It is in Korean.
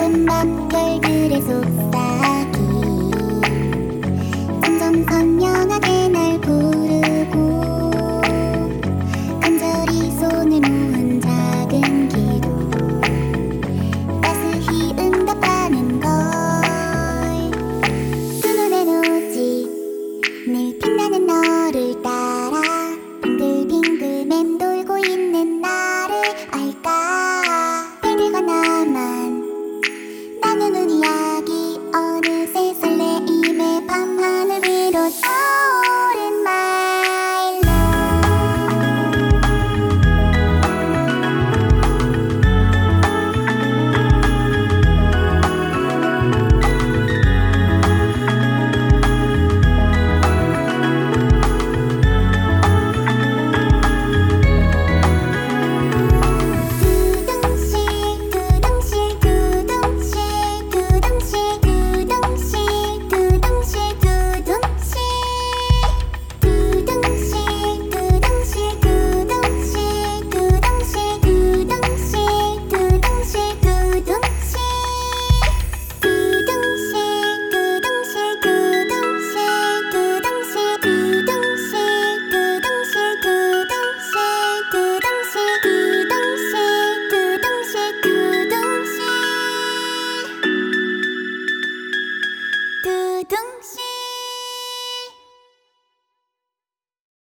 푸른 밤 별들의 속삭임 점점 선명하게 날 부르고 간절히 손을 모은 작은 기도 따스히 응답하는 걸 두 눈에 오직 늘 빛나는 너를 따라 빙글빙글 맴돌고 있는 나를 알까 별들과 나만 나누는 이야기 어느새 설레임의 밤하늘 위로 떠오른 my love 두둥실